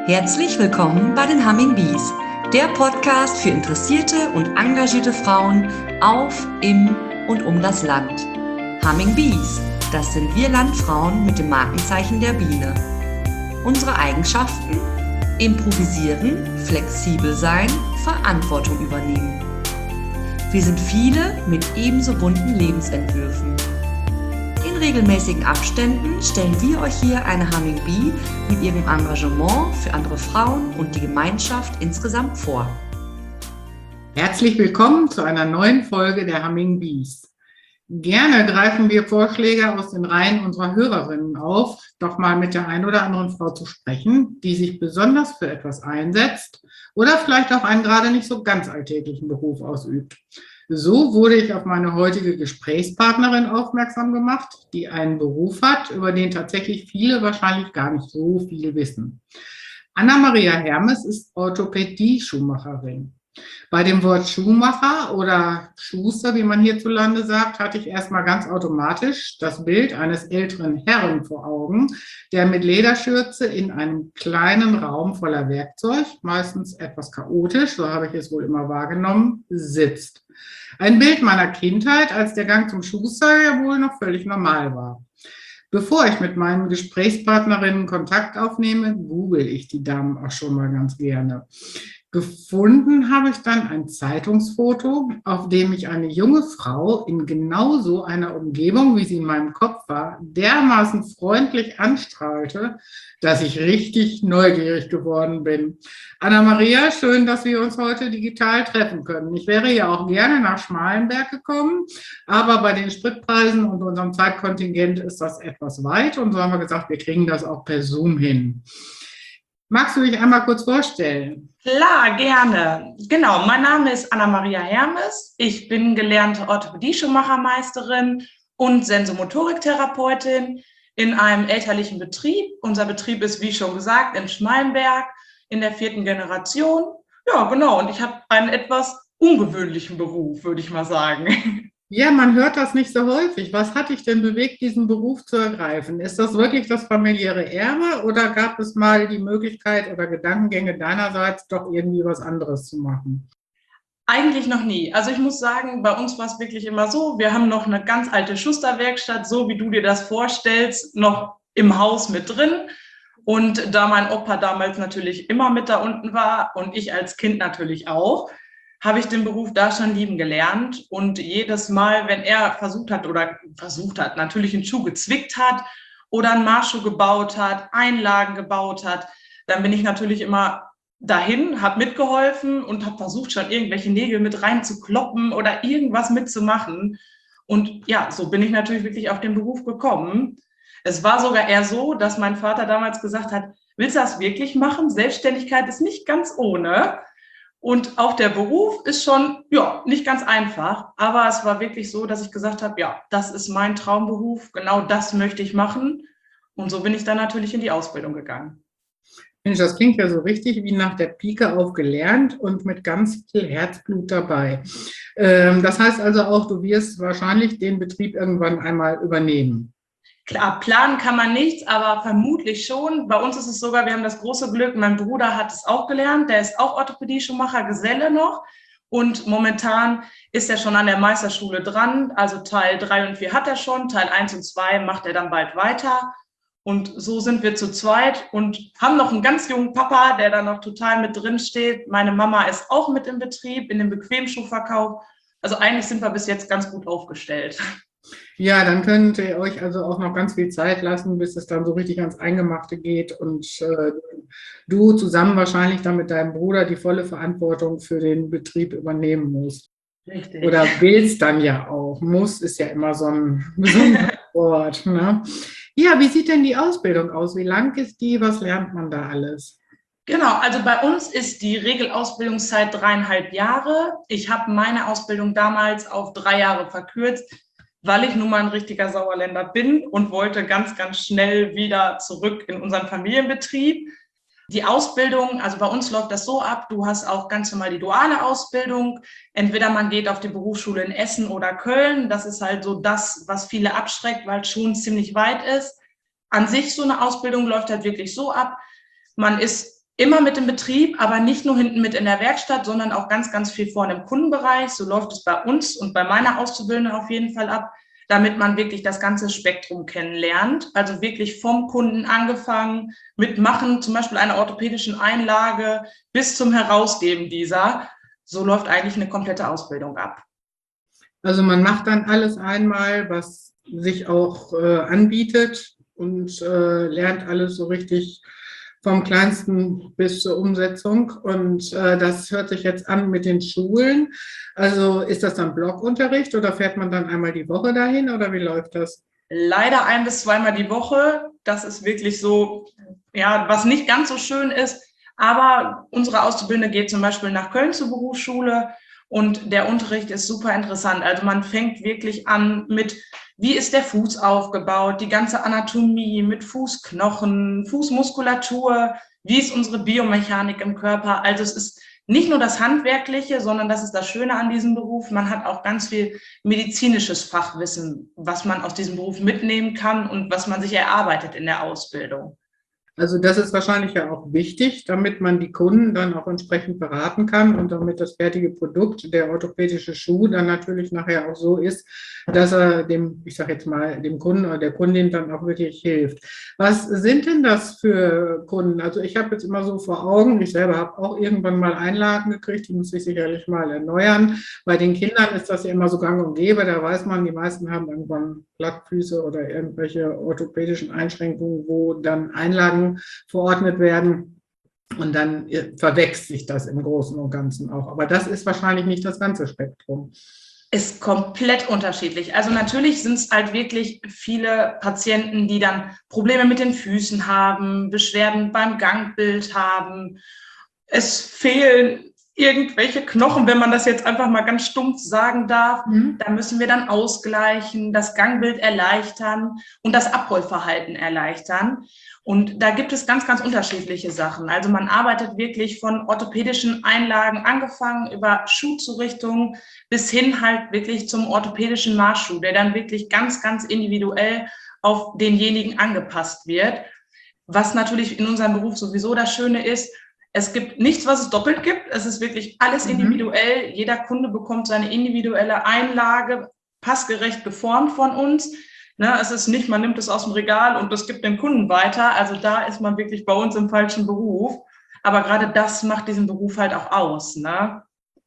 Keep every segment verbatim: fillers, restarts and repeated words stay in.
Herzlich willkommen bei den Humming Bees, der Podcast für interessierte und engagierte Frauen auf, im und um das Land. Humming Bees, das sind wir Landfrauen mit dem Markenzeichen der Biene. Unsere Eigenschaften? Improvisieren, flexibel sein, Verantwortung übernehmen. Wir sind viele mit ebenso bunten Lebensentwürfen. In regelmäßigen Abständen stellen wir euch hier eine Humming Bee mit ihrem Engagement für andere Frauen und die Gemeinschaft insgesamt vor. Herzlich willkommen zu einer neuen Folge der Humming Bees. Gerne greifen wir Vorschläge aus den Reihen unserer Hörerinnen auf, doch mal mit der einen oder anderen Frau zu sprechen, die sich besonders für etwas einsetzt oder vielleicht auch einen gerade nicht so ganz alltäglichen Beruf ausübt. So wurde ich auf meine heutige Gesprächspartnerin aufmerksam gemacht, die einen Beruf hat, über den tatsächlich viele wahrscheinlich gar nicht so viel wissen. Anna-Maria Hermes ist Orthopädie-Schuhmacherin. Bei dem Wort Schuhmacher oder Schuster, wie man hierzulande sagt, hatte ich erstmal ganz automatisch das Bild eines älteren Herrn vor Augen, der mit Lederschürze in einem kleinen Raum voller Werkzeug, meistens etwas chaotisch, so habe ich es wohl immer wahrgenommen, sitzt. Ein Bild meiner Kindheit, als der Gang zum Schuster ja wohl noch völlig normal war. Bevor ich mit meinen Gesprächspartnerinnen Kontakt aufnehme, google ich die Damen auch schon mal ganz gerne. Gefunden habe ich dann ein Zeitungsfoto, auf dem ich eine junge Frau in genau so einer Umgebung, wie sie in meinem Kopf war, dermaßen freundlich anstrahlte, dass ich richtig neugierig geworden bin. Anna-Maria, schön, dass wir uns heute digital treffen können. Ich wäre ja auch gerne nach Schmalenberg gekommen, aber bei den Spritpreisen und unserem Zeitkontingent ist das etwas weit und so haben wir gesagt, wir kriegen das auch per Zoom hin. Magst du dich einmal kurz vorstellen? Klar, gerne. Genau, mein Name ist Anna-Maria Hermes. Ich bin gelernte Orthopädie-Schuhmachermeisterin und Sensomotoriktherapeutin in einem elterlichen Betrieb. Unser Betrieb ist, wie schon gesagt, in Schmalenberg in der vierten Generation. Ja, genau. Und ich habe einen etwas ungewöhnlichen Beruf, würde ich mal sagen. Ja, man hört das nicht so häufig. Was hat dich denn bewegt, diesen Beruf zu ergreifen? Ist das wirklich das familiäre Erbe oder gab es mal die Möglichkeit oder Gedankengänge deinerseits, doch irgendwie was anderes zu machen? Eigentlich noch nie. Also ich muss sagen, bei uns war es wirklich immer so, wir haben noch eine ganz alte Schusterwerkstatt, so wie du dir das vorstellst, noch im Haus mit drin. Und da mein Opa damals natürlich immer mit da unten war und ich als Kind natürlich auch, habe ich den Beruf da schon lieben gelernt. Und jedes Mal, wenn er versucht hat oder versucht hat, natürlich einen Schuh gezwickt hat oder einen Marschschuh gebaut hat, Einlagen gebaut hat, dann bin ich natürlich immer dahin, habe mitgeholfen und habe versucht, schon irgendwelche Nägel mit reinzukloppen oder irgendwas mitzumachen. Und ja, so bin ich natürlich wirklich auf den Beruf gekommen. Es war sogar eher so, dass mein Vater damals gesagt hat, willst du das wirklich machen? Selbstständigkeit ist nicht ganz ohne. Und auch der Beruf ist schon, ja, nicht ganz einfach. Aber es war wirklich so, dass ich gesagt habe, ja, das ist mein Traumberuf. Genau das möchte ich machen. Und so bin ich dann natürlich in die Ausbildung gegangen. Mensch, das klingt ja so richtig wie nach der Pike auf gelernt und mit ganz viel Herzblut dabei. Ähm, das heißt also auch, du wirst wahrscheinlich den Betrieb irgendwann einmal übernehmen. Klar, planen kann man nichts, aber vermutlich schon. Bei uns ist es sogar, wir haben das große Glück, mein Bruder hat es auch gelernt, der ist auch Orthopädie-Schuhmacher, Geselle noch. Und momentan ist er schon an der Meisterschule dran. Also Teil drei und vier hat er schon, Teil eins und zwei macht er dann bald weiter. Und so sind wir zu zweit und haben noch einen ganz jungen Papa, der da noch total mit drin steht. Meine Mama ist auch mit im Betrieb, in dem Bequemschuhverkauf. Also eigentlich sind wir bis jetzt ganz gut aufgestellt. Ja, dann könnt ihr euch also auch noch ganz viel Zeit lassen, bis es dann so richtig ans Eingemachte geht und äh, du zusammen wahrscheinlich dann mit deinem Bruder die volle Verantwortung für den Betrieb übernehmen musst. Richtig. Oder willst dann ja auch. Muss ist ja immer so ein besonderes Wort. Ne? Ja, wie sieht denn die Ausbildung aus? Wie lang ist die? Was lernt man da alles? Genau, also bei uns ist die Regelausbildungszeit dreieinhalb Jahre. Ich habe meine Ausbildung damals auf drei Jahre verkürzt, weil ich nun mal ein richtiger Sauerländer bin und wollte ganz, ganz schnell wieder zurück in unseren Familienbetrieb. Die Ausbildung, also bei uns läuft das so ab, du hast auch ganz normal die duale Ausbildung. Entweder man geht auf die Berufsschule in Essen oder Köln. Das ist halt so das, was viele abschreckt, weil es schon ziemlich weit ist. An sich so eine Ausbildung läuft halt wirklich so ab. Man ist Immer mit dem Betrieb, aber nicht nur hinten mit in der Werkstatt, sondern auch ganz, ganz viel vorne im Kundenbereich. So läuft es bei uns und bei meiner Auszubildenden auf jeden Fall ab, damit man wirklich das ganze Spektrum kennenlernt. Also wirklich vom Kunden angefangen, mit Machen, zum Beispiel einer orthopädischen Einlage, bis zum Herausgeben dieser. So läuft eigentlich eine komplette Ausbildung ab. Also man macht dann alles einmal, was sich auch äh, anbietet und äh, lernt alles so richtig vom Kleinsten bis zur Umsetzung. Und äh, das hört sich jetzt an mit den Schulen. Also ist das dann Blockunterricht oder fährt man dann einmal die Woche dahin oder wie läuft das? Leider ein- bis zweimal die Woche. Das ist wirklich so, ja, was nicht ganz so schön ist. Aber unsere Auszubildende geht zum Beispiel nach Köln zur Berufsschule und der Unterricht ist super interessant. Also man fängt wirklich an mit, wie ist der Fuß aufgebaut, die ganze Anatomie mit Fußknochen, Fußmuskulatur, wie ist unsere Biomechanik im Körper. Also es ist nicht nur das Handwerkliche, sondern das ist das Schöne an diesem Beruf. Man hat auch ganz viel medizinisches Fachwissen, was man aus diesem Beruf mitnehmen kann und was man sich erarbeitet in der Ausbildung. Also das ist wahrscheinlich ja auch wichtig, damit man die Kunden dann auch entsprechend beraten kann und damit das fertige Produkt, der orthopädische Schuh, dann natürlich nachher auch so ist, dass er dem, ich sage jetzt mal, dem Kunden oder der Kundin dann auch wirklich hilft. Was sind denn das für Kunden? Also ich habe jetzt immer so vor Augen, ich selber habe auch irgendwann mal Einlagen gekriegt, die muss ich sicherlich mal erneuern. Bei den Kindern ist das ja immer so gang und gäbe, da weiß man, die meisten haben irgendwann Plattfüße oder irgendwelche orthopädischen Einschränkungen, wo dann Einlagen verordnet werden und dann verwechselt sich das im Großen und Ganzen auch. Aber das ist wahrscheinlich nicht das ganze Spektrum. Ist komplett unterschiedlich. Also natürlich sind es halt wirklich viele Patienten, die dann Probleme mit den Füßen haben, Beschwerden beim Gangbild haben. Es fehlen irgendwelche Knochen, wenn man das jetzt einfach mal ganz stumpf sagen darf. Mhm. Da müssen wir dann ausgleichen, das Gangbild erleichtern und das Abrollverhalten erleichtern. Und da gibt es ganz, ganz unterschiedliche Sachen. Also man arbeitet wirklich von orthopädischen Einlagen angefangen über Schuhzurichtung bis hin halt wirklich zum orthopädischen Marschschuh, der dann wirklich ganz, ganz individuell auf denjenigen angepasst wird. Was natürlich in unserem Beruf sowieso das Schöne ist, es gibt nichts, was es doppelt gibt. Es ist wirklich alles individuell. Mhm. Jeder Kunde bekommt seine individuelle Einlage, passgerecht geformt von uns. Ne, es ist nicht, man nimmt es aus dem Regal und das gibt den Kunden weiter. Also da ist man wirklich bei uns im falschen Beruf. Aber gerade das macht diesen Beruf halt auch aus. Ne?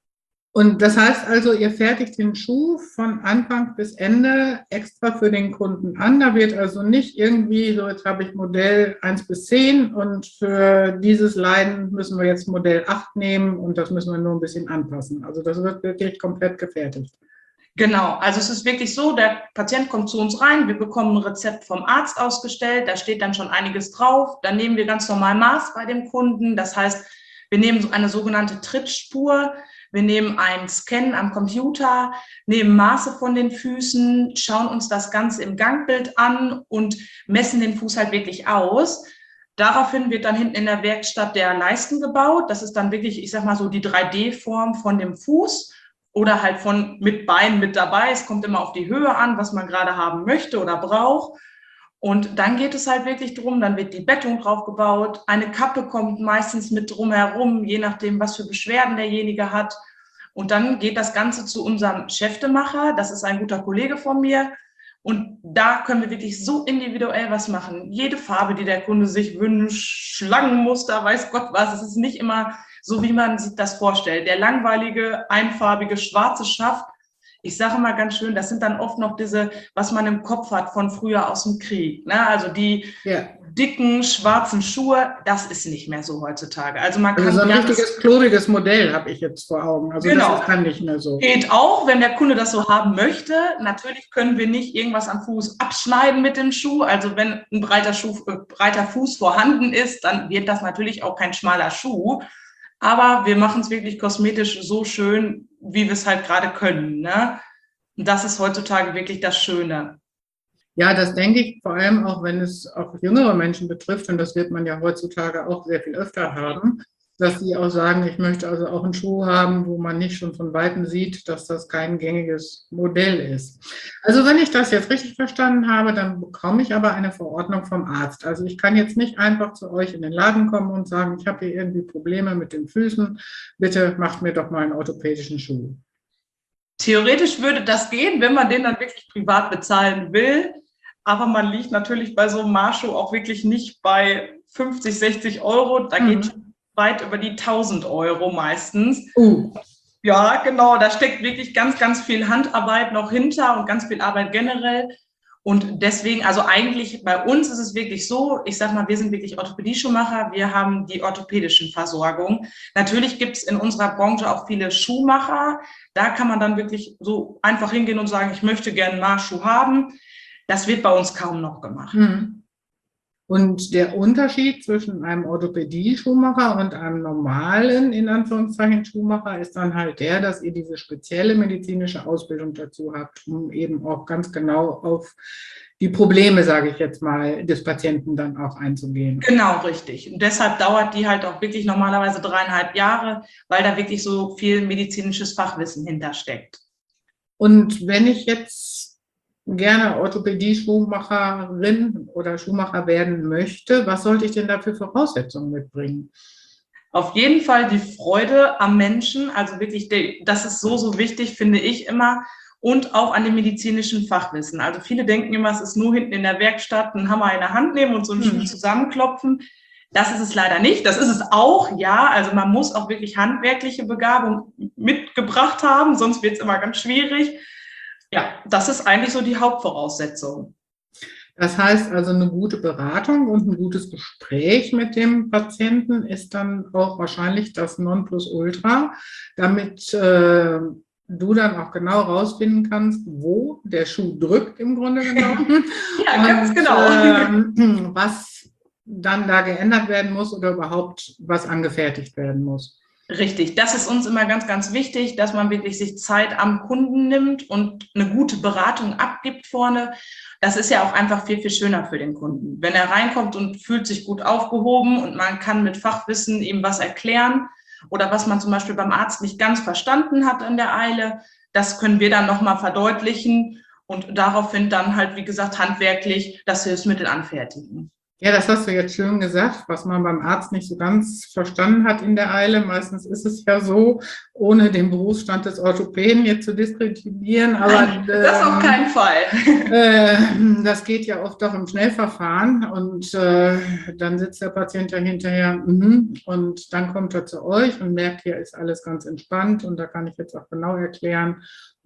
Und das heißt also, ihr fertigt den Schuh von Anfang bis Ende extra für den Kunden an. Da wird also nicht irgendwie so, jetzt habe ich Modell eins bis zehn und für dieses Leiden müssen wir jetzt Modell acht nehmen und das müssen wir nur ein bisschen anpassen. Also das wird wirklich komplett gefertigt. Genau, also es ist wirklich so, der Patient kommt zu uns rein, wir bekommen ein Rezept vom Arzt ausgestellt, da steht dann schon einiges drauf, dann nehmen wir ganz normal Maß bei dem Kunden, das heißt, wir nehmen so eine sogenannte Trittspur, wir nehmen einen Scan am Computer, nehmen Maße von den Füßen, schauen uns das Ganze im Gangbild an und messen den Fuß halt wirklich aus. Daraufhin wird dann hinten in der Werkstatt der Leisten gebaut, das ist dann wirklich, ich sag mal so, die drei D Form von dem Fuß. Oder halt von mit Beinen mit dabei. Es kommt immer auf die Höhe an, was man gerade haben möchte oder braucht. Und dann geht es halt wirklich drum, dann wird die Bettung drauf gebaut. Eine Kappe kommt meistens mit drumherum, je nachdem, was für Beschwerden derjenige hat. Und dann geht das Ganze zu unserem Schäftemacher. Das ist ein guter Kollege von mir. Und da können wir wirklich so individuell was machen. Jede Farbe, die der Kunde sich wünscht, Schlangenmuster, weiß Gott was. Es ist nicht immer so, wie man sich das vorstellt. Der langweilige, einfarbige, schwarze Schaft, ich sage mal ganz schön, das sind dann oft noch diese, was man im Kopf hat von früher aus dem Krieg. Ne? Also die ja. dicken, schwarzen Schuhe, das ist nicht mehr so heutzutage. Also man kann also so ein richtiges, klobiges Modell habe ich jetzt vor Augen. Also genau. Das ist dann nicht mehr so. Geht auch, wenn der Kunde das so haben möchte. Natürlich können wir nicht irgendwas am Fuß abschneiden mit dem Schuh. Also wenn ein breiter, Schuh, äh, breiter Fuß vorhanden ist, dann wird das natürlich auch kein schmaler Schuh. Aber wir machen es wirklich kosmetisch so schön, wie wir es halt gerade können. Ne? Und das ist heutzutage wirklich das Schöne. Ja, das denke ich, vor allem auch, wenn es auch jüngere Menschen betrifft. Und das wird man ja heutzutage auch sehr viel öfter haben. dass sie auch sagen, ich möchte also auch einen Schuh haben, wo man nicht schon von Weitem sieht, dass das kein gängiges Modell ist. Also wenn ich das jetzt richtig verstanden habe, dann bekomme ich aber eine Verordnung vom Arzt. Also ich kann jetzt nicht einfach zu euch in den Laden kommen und sagen, ich habe hier irgendwie Probleme mit den Füßen, bitte macht mir doch mal einen orthopädischen Schuh. Theoretisch würde das gehen, wenn man den dann wirklich privat bezahlen will. Aber man liegt natürlich bei so einem Marschschuh auch wirklich nicht bei fünfzig, sechzig Euro. Da mhm. geht weit über die tausend Euro meistens. Uh. Ja, genau. Da steckt wirklich ganz, ganz viel Handarbeit noch hinter und ganz viel Arbeit generell. Und deswegen, also eigentlich bei uns ist es wirklich so, ich sag mal, wir sind wirklich Orthopädie-Schuhmacher, wir haben die orthopädischen Versorgung. Natürlich gibt es in unserer Branche auch viele Schuhmacher. Da kann man dann wirklich so einfach hingehen und sagen, ich möchte gerne einen Marschschuh haben. Das wird bei uns kaum noch gemacht. Hm. Und der Unterschied zwischen einem Orthopädie-Schuhmacher und einem normalen, in Anführungszeichen, Schuhmacher ist dann halt der, dass ihr diese spezielle medizinische Ausbildung dazu habt, um eben auch ganz genau auf die Probleme, sage ich jetzt mal, des Patienten dann auch einzugehen. Genau, richtig. Und deshalb dauert die halt auch wirklich normalerweise dreieinhalb Jahre, weil da wirklich so viel medizinisches Fachwissen hintersteckt. Und wenn ich jetzt gerne Orthopädie-Schuhmacherin oder Schuhmacher werden möchte, was sollte ich denn da für Voraussetzungen mitbringen? Auf jeden Fall die Freude am Menschen, also wirklich, das ist so, so wichtig, finde ich immer, und auch an dem medizinischen Fachwissen. Also viele denken immer, es ist nur hinten in der Werkstatt einen Hammer in der Hand nehmen und so einen Schuh zusammenklopfen. Das ist es leider nicht. Das ist es auch, ja. Also man muss auch wirklich handwerkliche Begabung mitgebracht haben, sonst wird es immer ganz schwierig. Ja, das ist eigentlich so die Hauptvoraussetzung. Das heißt also, eine gute Beratung und ein gutes Gespräch mit dem Patienten ist dann auch wahrscheinlich das Nonplusultra, damit äh, du dann auch genau rausfinden kannst, wo der Schuh drückt im Grunde genommen. Ja, ganz und, genau. Äh, was dann da geändert werden muss oder überhaupt was angefertigt werden muss. Richtig, das ist uns immer ganz, ganz wichtig, dass man wirklich sich Zeit am Kunden nimmt und eine gute Beratung abgibt vorne. Das ist ja auch einfach viel, viel schöner für den Kunden. Wenn er reinkommt und fühlt sich gut aufgehoben und man kann mit Fachwissen ihm was erklären oder was man zum Beispiel beim Arzt nicht ganz verstanden hat in der Eile, das können wir dann nochmal verdeutlichen und daraufhin dann halt, wie gesagt, handwerklich das Hilfsmittel anfertigen. Ja, das hast du jetzt schön gesagt, was man beim Arzt nicht so ganz verstanden hat in der Eile. Meistens ist es ja so, ohne den Berufsstand des Orthopäden jetzt zu diskreditieren. Aber Nein, das auf keinen Fall. Äh, das geht ja oft doch im Schnellverfahren und äh, dann sitzt der Patient ja hinterher mm, und dann kommt er zu euch und merkt, hier ist alles ganz entspannt und da kann ich jetzt auch genau erklären,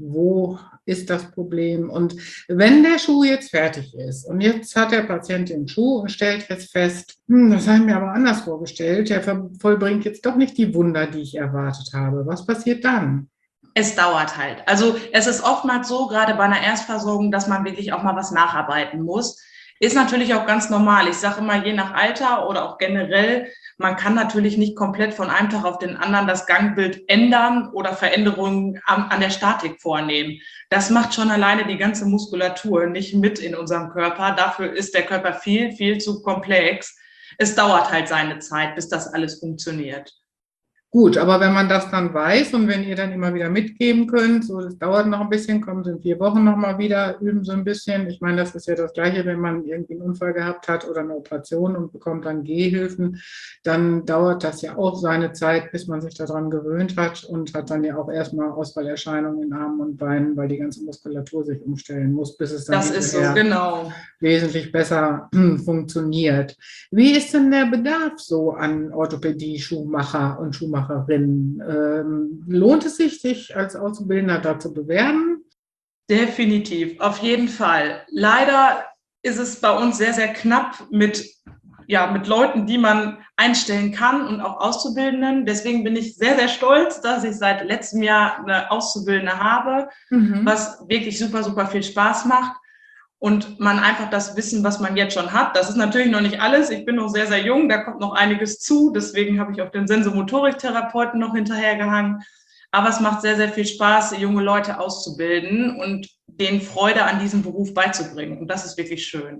wo ist das Problem. Und wenn der Schuh jetzt fertig ist und jetzt hat der Patient den Schuh und stellt jetzt fest, hm, das habe ich mir aber anders vorgestellt, der vollbringt jetzt doch nicht die Wunder, die ich erwartet habe. Was passiert dann? Es dauert halt. Also es ist oftmals so, gerade bei einer Erstversorgung, dass man wirklich auch mal was nacharbeiten muss. Ist natürlich auch ganz normal. Ich sage immer, je nach Alter oder auch generell, man kann natürlich nicht komplett von einem Tag auf den anderen das Gangbild ändern oder Veränderungen an, an der Statik vornehmen. Das macht schon alleine die ganze Muskulatur nicht mit in unserem Körper. Dafür ist der Körper viel, viel zu komplex. Es dauert halt seine Zeit, bis das alles funktioniert. Gut, aber wenn man das dann weiß und wenn ihr dann immer wieder mitgeben könnt, so, das dauert noch ein bisschen, kommen in vier Wochen nochmal wieder, üben so ein bisschen. Ich meine, das ist ja das Gleiche, wenn man irgendwie einen Unfall gehabt hat oder eine Operation und bekommt dann Gehhilfen, dann dauert das ja auch seine Zeit, bis man sich daran gewöhnt hat und hat dann ja auch erstmal Ausfallerscheinungen in Armen und Beinen, weil die ganze Muskulatur sich umstellen muss, bis es dann das ist so, genau. wesentlich besser funktioniert. Wie ist denn der Bedarf so an Orthopädie-Schuhmacher und Schuhmacher? Ähm, lohnt es sich, sich als Auszubildender da zu bewerben? Definitiv, auf jeden Fall. Leider ist es bei uns sehr, sehr knapp mit, ja, mit Leuten, die man einstellen kann und auch Auszubildenden. Deswegen bin ich sehr, sehr stolz, dass ich seit letztem Jahr eine Auszubildende habe, mhm. was wirklich super, super viel Spaß macht. Und man einfach das Wissen, was man jetzt schon hat, das ist natürlich noch nicht alles. Ich bin noch sehr, sehr jung, da kommt noch einiges zu. Deswegen habe ich auf den Sensomotoriktherapeuten noch hinterhergehangen. Aber es macht sehr, sehr viel Spaß, junge Leute auszubilden und denen Freude an diesem Beruf beizubringen. Und das ist wirklich schön.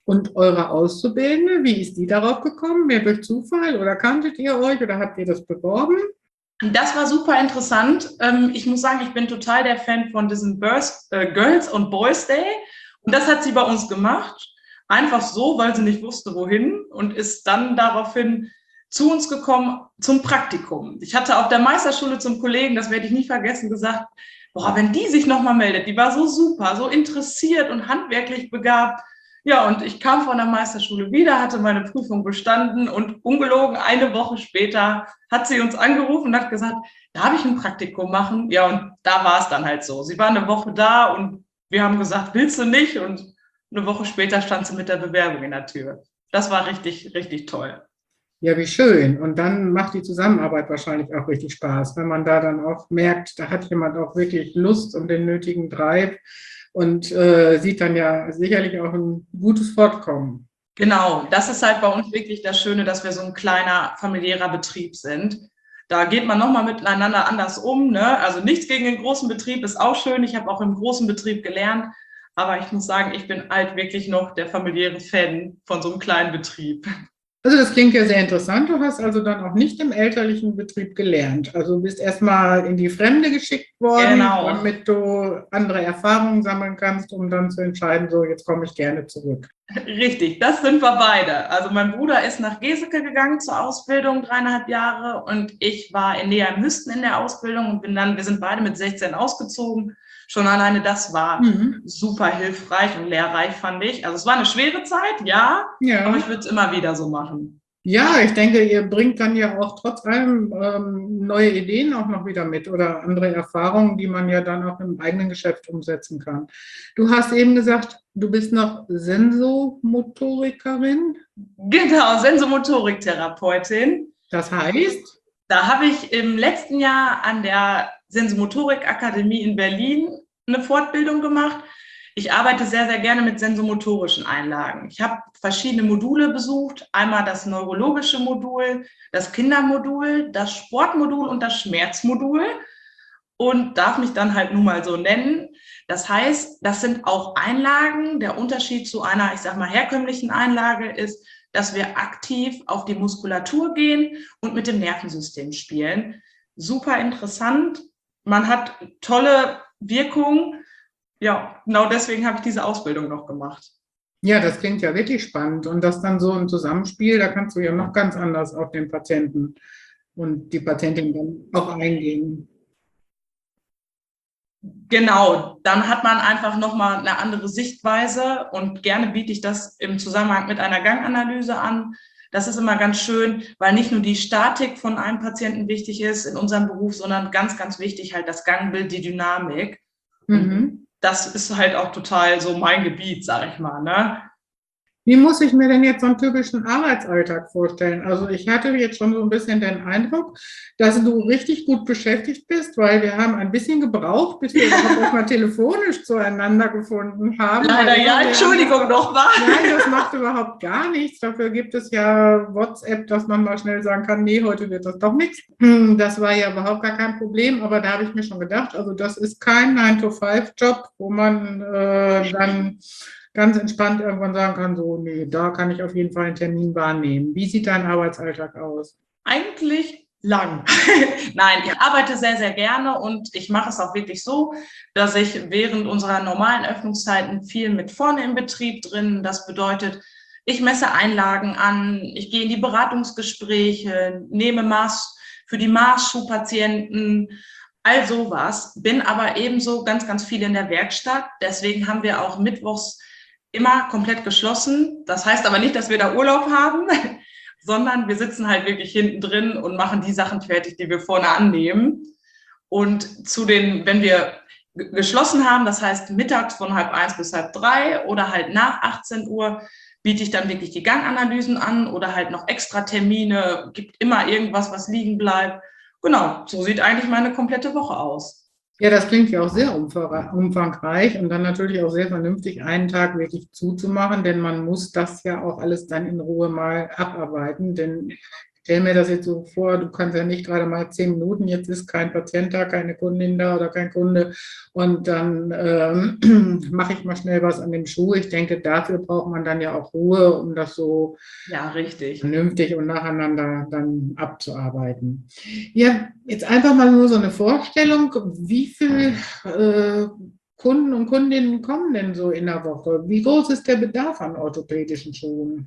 Und eure Auszubildende, wie ist die darauf gekommen? Mehr durch Zufall oder kanntet ihr euch oder habt ihr das beworben? Das war super interessant. Ähm, ich muss sagen, ich bin total der Fan von diesem Birth, äh, Girls und Boys Day. Und das hat sie bei uns gemacht. Einfach so, weil sie nicht wusste, wohin, und ist dann daraufhin zu uns gekommen zum Praktikum. Ich hatte auf der Meisterschule zum Kollegen, das werde ich nie vergessen, gesagt, boah, wenn die sich nochmal meldet, die war so super, so interessiert und handwerklich begabt. Ja, und ich kam von der Meisterschule wieder, hatte meine Prüfung bestanden und ungelogen eine Woche später hat sie uns angerufen und hat gesagt, darf ich ein Praktikum machen? Ja, und da war es dann halt so. Sie war eine Woche da und wir haben gesagt, willst du nicht? Und eine Woche später stand sie mit der Bewerbung in der Tür. Das war richtig, richtig toll. Ja, wie schön. Und dann macht die Zusammenarbeit wahrscheinlich auch richtig Spaß, wenn man da dann auch merkt, da hat jemand auch wirklich Lust und den nötigen Drive und äh, sieht dann ja sicherlich auch ein gutes Fortkommen. Genau, das ist halt bei uns wirklich das Schöne, dass wir so ein kleiner familiärer Betrieb sind. Da geht man nochmal miteinander anders um, ne? Also nichts gegen den großen Betrieb, ist auch schön. Ich habe auch im großen Betrieb gelernt. Aber ich muss sagen, ich bin halt wirklich noch der familiäre Fan von so einem kleinen Betrieb. Also das klingt ja sehr interessant. Du hast also dann auch nicht im elterlichen Betrieb gelernt. Also du bist erstmal in die Fremde geschickt worden, Genau. damit du andere Erfahrungen sammeln kannst, um dann zu entscheiden, so jetzt komme ich gerne zurück. Richtig, das sind wir beide. Also mein Bruder ist nach Geseke gegangen zur Ausbildung, dreieinhalb Jahre, und ich war in Neheim-Hüsten in der Ausbildung und bin dann, wir sind beide mit sechzehn ausgezogen. Schon alleine das war mhm. super hilfreich und lehrreich, fand ich. Also es war eine schwere Zeit, ja, ja. aber ich würde es immer wieder so machen. Ja, ich denke, ihr bringt dann ja auch trotz allem ähm, neue Ideen auch noch wieder mit oder andere Erfahrungen, die man ja dann auch im eigenen Geschäft umsetzen kann. Du hast eben gesagt, du bist noch Sensomotorikerin. Genau, Sensomotoriktherapeutin. Das heißt? Da habe ich im letzten Jahr an der Sensomotorik-Akademie in Berlin eine Fortbildung gemacht. Ich arbeite sehr, sehr gerne mit sensomotorischen Einlagen. Ich habe verschiedene Module besucht. Einmal das neurologische Modul, das Kindermodul, das Sportmodul und das Schmerzmodul. Und darf mich dann halt nun mal so nennen. Das heißt, das sind auch Einlagen. Der Unterschied zu einer, ich sag mal, herkömmlichen Einlage ist, dass wir aktiv auf die Muskulatur gehen und mit dem Nervensystem spielen. Super interessant. Man hat tolle Wirkung. Ja, genau deswegen habe ich diese Ausbildung noch gemacht. Ja, das klingt ja wirklich spannend. Und das dann so ein Zusammenspiel, da kannst du ja noch ganz anders auf den Patienten und die Patientin dann auch eingehen. Genau, dann hat man einfach nochmal eine andere Sichtweise, und gerne biete ich das im Zusammenhang mit einer Ganganalyse an. Das ist immer ganz schön, weil nicht nur die Statik von einem Patienten wichtig ist in unserem Beruf, sondern ganz, ganz wichtig halt das Gangbild, die Dynamik. Mhm. Das ist halt auch total so mein Gebiet, sag ich mal, ne? Wie muss ich mir denn jetzt so einen typischen Arbeitsalltag vorstellen? Also ich hatte jetzt schon so ein bisschen den Eindruck, dass du richtig gut beschäftigt bist, weil wir haben ein bisschen gebraucht, bis wir überhaupt erstmal telefonisch zueinander gefunden haben. Leider ja, Entschuldigung nochmal. Nein, das macht überhaupt gar nichts. Dafür gibt es ja WhatsApp, dass man mal schnell sagen kann, nee, heute wird das doch nichts. Das war ja überhaupt gar kein Problem, aber da habe ich mir schon gedacht, also das ist kein nine to five Job, wo man äh, dann ganz entspannt irgendwann sagen kann, so, nee, da kann ich auf jeden Fall einen Termin wahrnehmen. Wie sieht dein Arbeitsalltag aus? Eigentlich lang. Nein, ich arbeite sehr, sehr gerne, und ich mache es auch wirklich so, dass ich während unserer normalen Öffnungszeiten viel mit vorne im Betrieb drin. Das bedeutet, ich messe Einlagen an, ich gehe in die Beratungsgespräche, nehme Maß für die Marsschuhpatienten, all sowas, bin aber ebenso ganz, ganz viel in der Werkstatt. Deswegen haben wir auch mittwochs immer komplett geschlossen. Das heißt aber nicht, dass wir da Urlaub haben, sondern wir sitzen halt wirklich hinten drin und machen die Sachen fertig, die wir vorne annehmen. Und zu den, wenn wir geschlossen haben, das heißt mittags von halb eins bis halb drei oder halt nach achtzehn Uhr, biete ich dann wirklich die Ganganalysen an oder halt noch extra Termine, gibt immer irgendwas, was liegen bleibt. Genau, so sieht eigentlich meine komplette Woche aus. Ja, das klingt ja auch sehr umfangreich und dann natürlich auch sehr vernünftig, einen Tag wirklich zuzumachen, denn man muss das ja auch alles dann in Ruhe mal abarbeiten, denn stell mir das jetzt so vor, du kannst ja nicht gerade mal zehn Minuten, jetzt ist kein Patient da, keine Kundin da oder kein Kunde und dann ähm, mache ich mal schnell was an dem Schuh. Ich denke, dafür braucht man dann ja auch Ruhe, um das so Ja, richtig. vernünftig und nacheinander dann abzuarbeiten. Ja, jetzt einfach mal nur so eine Vorstellung, wie viele äh, Kunden und Kundinnen kommen denn so in der Woche? Wie groß ist der Bedarf an orthopädischen Schuhen?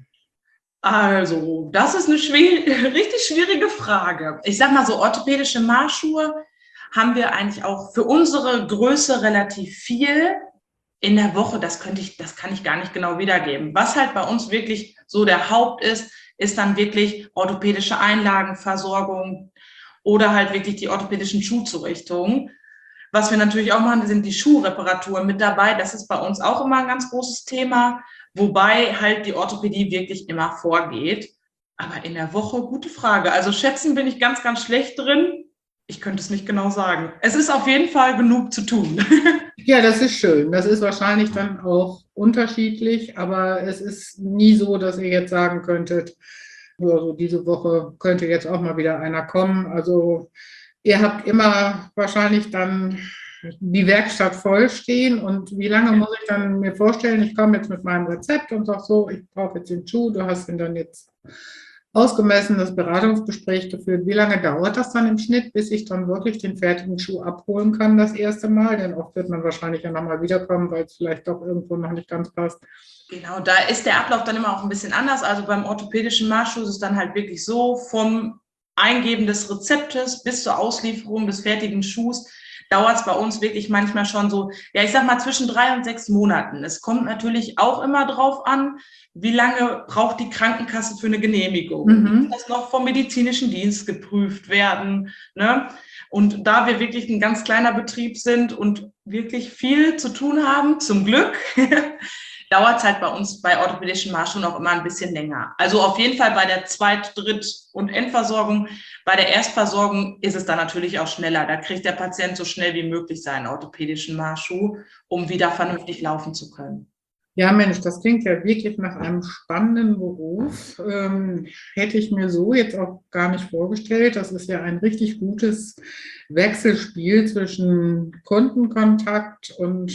Also, das ist eine schwer, richtig schwierige Frage. Ich sag mal so, orthopädische Marschschuhe haben wir eigentlich auch für unsere Größe relativ viel in der Woche. Das könnte ich, das kann ich gar nicht genau wiedergeben. Was halt bei uns wirklich so der Haupt ist, ist dann wirklich orthopädische Einlagenversorgung oder halt wirklich die orthopädischen Schuhzurichtungen. Was wir natürlich auch machen, sind die Schuhreparaturen mit dabei. Das ist bei uns auch immer ein ganz großes Thema. Wobei halt die Orthopädie wirklich immer vorgeht. Aber in der Woche, gute Frage. Also schätzen bin ich ganz, ganz schlecht drin. Ich könnte es nicht genau sagen. Es ist auf jeden Fall genug zu tun. Ja, das ist schön. Das ist wahrscheinlich dann auch unterschiedlich, aber es ist nie so, dass ihr jetzt sagen könntet, also diese Woche könnte jetzt auch mal wieder einer kommen. Also ihr habt immer wahrscheinlich dann die Werkstatt voll stehen und wie lange muss ich dann mir vorstellen, ich komme jetzt mit meinem Rezept und sage so, ich brauche jetzt den Schuh, du hast ihn dann jetzt ausgemessen, das Beratungsgespräch geführt. Wie lange dauert das dann im Schnitt, bis ich dann wirklich den fertigen Schuh abholen kann das erste Mal? Denn oft wird man wahrscheinlich ja nochmal wiederkommen, weil es vielleicht doch irgendwo noch nicht ganz passt. Genau, da ist der Ablauf dann immer auch ein bisschen anders. Also beim orthopädischen Marschschuh ist es dann halt wirklich so, vom Eingeben des Rezeptes bis zur Auslieferung des fertigen Schuhs dauert es bei uns wirklich manchmal schon so, ja, ich sag mal zwischen drei und sechs Monaten. Es kommt natürlich auch immer drauf an, wie lange braucht die Krankenkasse für eine Genehmigung. Mhm. Muss das noch vom medizinischen Dienst geprüft werden, ne? Und da wir wirklich ein ganz kleiner Betrieb sind und wirklich viel zu tun haben, zum Glück, dauert es halt bei uns bei orthopädischen Marschschuhen auch immer ein bisschen länger. Also auf jeden Fall bei der Zweit-, Dritt- und Endversorgung. Bei der Erstversorgung ist es dann natürlich auch schneller. Da kriegt der Patient so schnell wie möglich seinen orthopädischen Marschschuh, um wieder vernünftig laufen zu können. Ja, Mensch, das klingt ja wirklich nach einem spannenden Beruf. Ähm, hätte ich mir so jetzt auch gar nicht vorgestellt. Das ist ja ein richtig gutes Wechselspiel zwischen Kundenkontakt und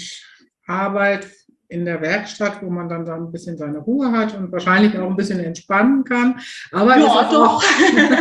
Arbeit in der Werkstatt, wo man dann, dann ein bisschen seine Ruhe hat und wahrscheinlich auch ein bisschen entspannen kann. Aber Ja, es ist doch. auch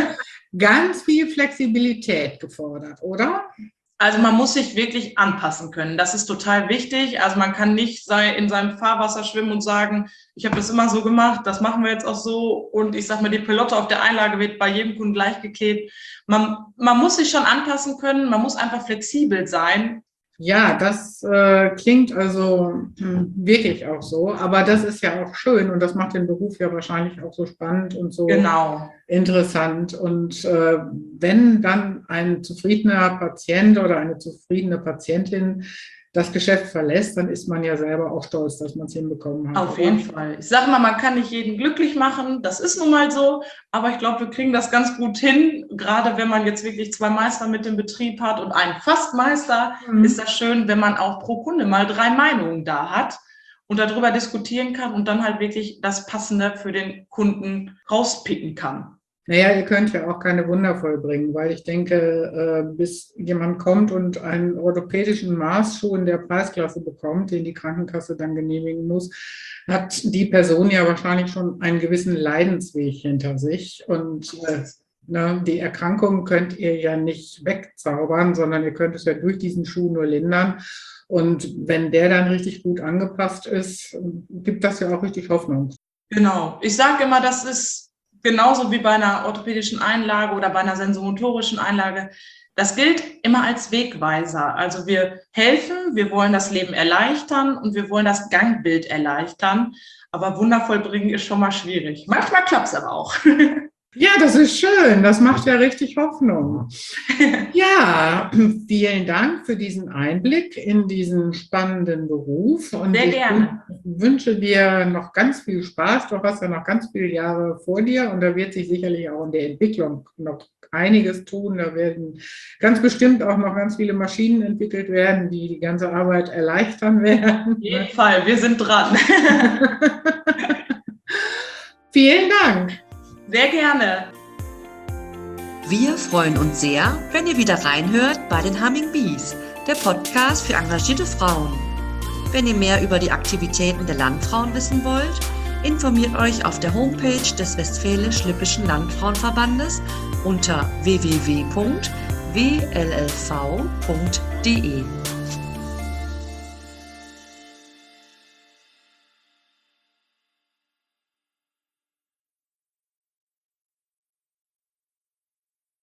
ganz viel Flexibilität gefordert, oder? Also man muss sich wirklich anpassen können. Das ist total wichtig. Also man kann nicht in seinem Fahrwasser schwimmen und sagen, ich habe das immer so gemacht, das machen wir jetzt auch so. Und ich sage mal, die Pelote auf der Einlage wird bei jedem Kunden gleich geklebt. Man, man muss sich schon anpassen können, man muss einfach flexibel sein. Ja, das äh, klingt also mh, wirklich auch so, aber das ist ja auch schön und das macht den Beruf ja wahrscheinlich auch so spannend und so Genau. interessant. Und äh, wenn dann ein zufriedener Patient oder eine zufriedene Patientin das Geschäft verlässt, dann ist man ja selber auch stolz, dass man es hinbekommen hat. Auf oder? jeden Fall. Ich sage mal, man kann nicht jeden glücklich machen, das ist nun mal so, aber ich glaube, wir kriegen das ganz gut hin. Gerade wenn man jetzt wirklich zwei Meister mit dem Betrieb hat und einen Fastmeister, Mhm. ist das schön, wenn man auch pro Kunde mal drei Meinungen da hat und darüber diskutieren kann und dann halt wirklich das Passende für den Kunden rauspicken kann. Naja, ihr könnt ja auch keine Wunder vollbringen, weil ich denke, äh, bis jemand kommt und einen orthopädischen Maßschuh in der Preisklasse bekommt, den die Krankenkasse dann genehmigen muss, hat die Person ja wahrscheinlich schon einen gewissen Leidensweg hinter sich. Und äh, na, die Erkrankung könnt ihr ja nicht wegzaubern, sondern ihr könnt es ja durch diesen Schuh nur lindern. Und wenn der dann richtig gut angepasst ist, gibt das ja auch richtig Hoffnung. Genau. Ich sage immer, das ist genauso wie bei einer orthopädischen Einlage oder bei einer sensomotorischen Einlage. Das gilt immer als Wegweiser. Also wir helfen, wir wollen das Leben erleichtern und wir wollen das Gangbild erleichtern. Aber wundervoll bringen ist schon mal schwierig. Manchmal klappt es aber auch. Ja, das ist schön. Das macht ja richtig Hoffnung. Ja, vielen Dank für diesen Einblick in diesen spannenden Beruf. Und Sehr ich gerne. wünsche dir noch ganz viel Spaß. Du hast ja noch ganz viele Jahre vor dir und da wird sich sicherlich auch in der Entwicklung noch einiges tun. Da werden ganz bestimmt auch noch ganz viele Maschinen entwickelt werden, die die ganze Arbeit erleichtern werden. Auf jeden Fall, wir sind dran. Vielen Dank. Sehr gerne. Wir freuen uns sehr, wenn ihr wieder reinhört bei den Humming Bees, der Podcast für engagierte Frauen. Wenn ihr mehr über die Aktivitäten der Landfrauen wissen wollt, informiert euch auf der Homepage des Westfälisch-Lippischen Landfrauenverbandes unter w w w punkt w l l v punkt d e.